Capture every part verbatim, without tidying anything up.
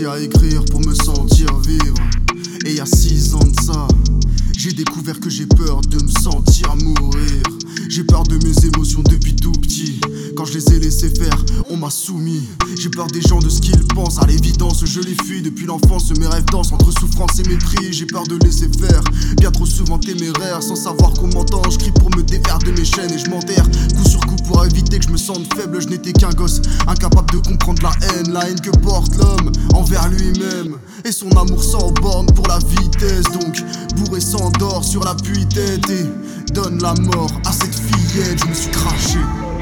commencé à écrire pour me sentir vivre. Et il y a six ans de ça, j'ai découvert que j'ai peur de me sentir mourir. J'ai peur de mes émotions depuis tout petit. Quand je les ai laissés faire, on m'a soumis. J'ai peur des gens, de ce qu'ils pensent. À l'évidence, je les fuis depuis l'enfance. Mes rêves dansent entre souffrance et mépris. J'ai peur de laisser faire, bien trop souvent téméraire. Sans savoir qu'on m'entend, je crie pour me défaire de mes chaînes et je m'enterre coup sur coup pour éviter que je me sente faible. Je n'étais qu'un gosse, incapable de comprendre la haine. La haine que porte l'homme envers lui-même et son amour sans borne pour la vitesse. Donc bourré s'endort sur l'appui-tête et donne la mort à cette fillette. Je me suis craché.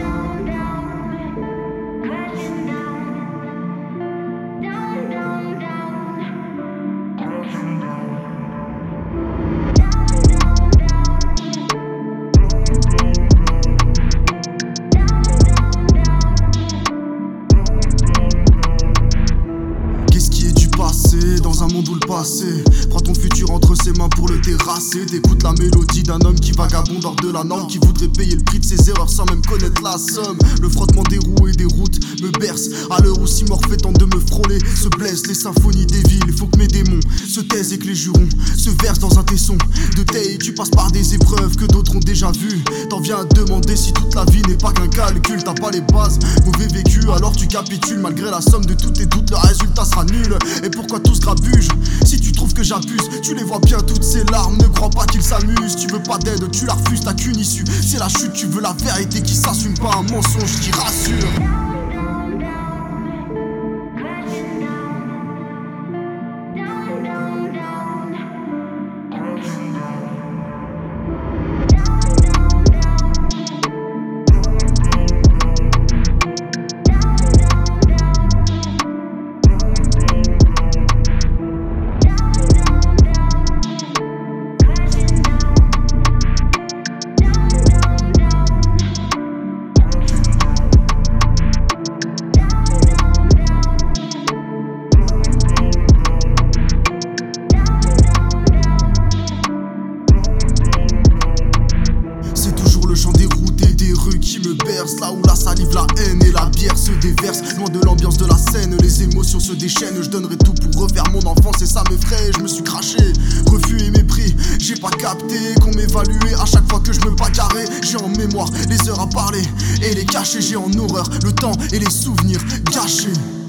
Dans un monde où le passé prend ton futur entre ses mains pour le terrasser. T'écoutes la mélodie d'un homme qui vagabonde hors de la norme, qui voudrait payer le prix de ses erreurs sans même connaître la somme. Le frottement des roues et des routes me berce à l'heure où si Morphée tente de me frôler. Se blessent les symphonies des villes, il faut que mes démons se taisent et que les jurons se versent dans un tesson de taille. Tu passes par des épreuves que d'autres ont déjà vues. T'en viens à te demander si toute la vie n'est pas qu'un calcul. T'as pas les bases, mauvais vécu, alors tu capitules. Malgré la somme de tous tes doutes, le résultat sera nul. Et pourquoi tous grabuge? Si tu trouves que j'abuse, tu les vois bien toutes ces larmes. Ne crois pas qu'ils s'amusent. Tu veux pas d'aide, tu la refuses, t'as qu'une issue, c'est la chute. Tu veux la vérité qui s'assume, pas un mensonge qui rassure. Le chant des routes et des rues qui me berce, là où la salive, la haine et la bière se déversent. Loin de l'ambiance de la scène, les émotions se déchaînent. Je donnerai tout pour refaire mon enfance et ça m'effraie. Je me suis craché, refus et mépris. J'ai pas capté qu'on m'évaluait à chaque fois que je me bagarrais. J'ai en mémoire les heures à parler et les cacher. J'ai en horreur le temps et les souvenirs gâchés.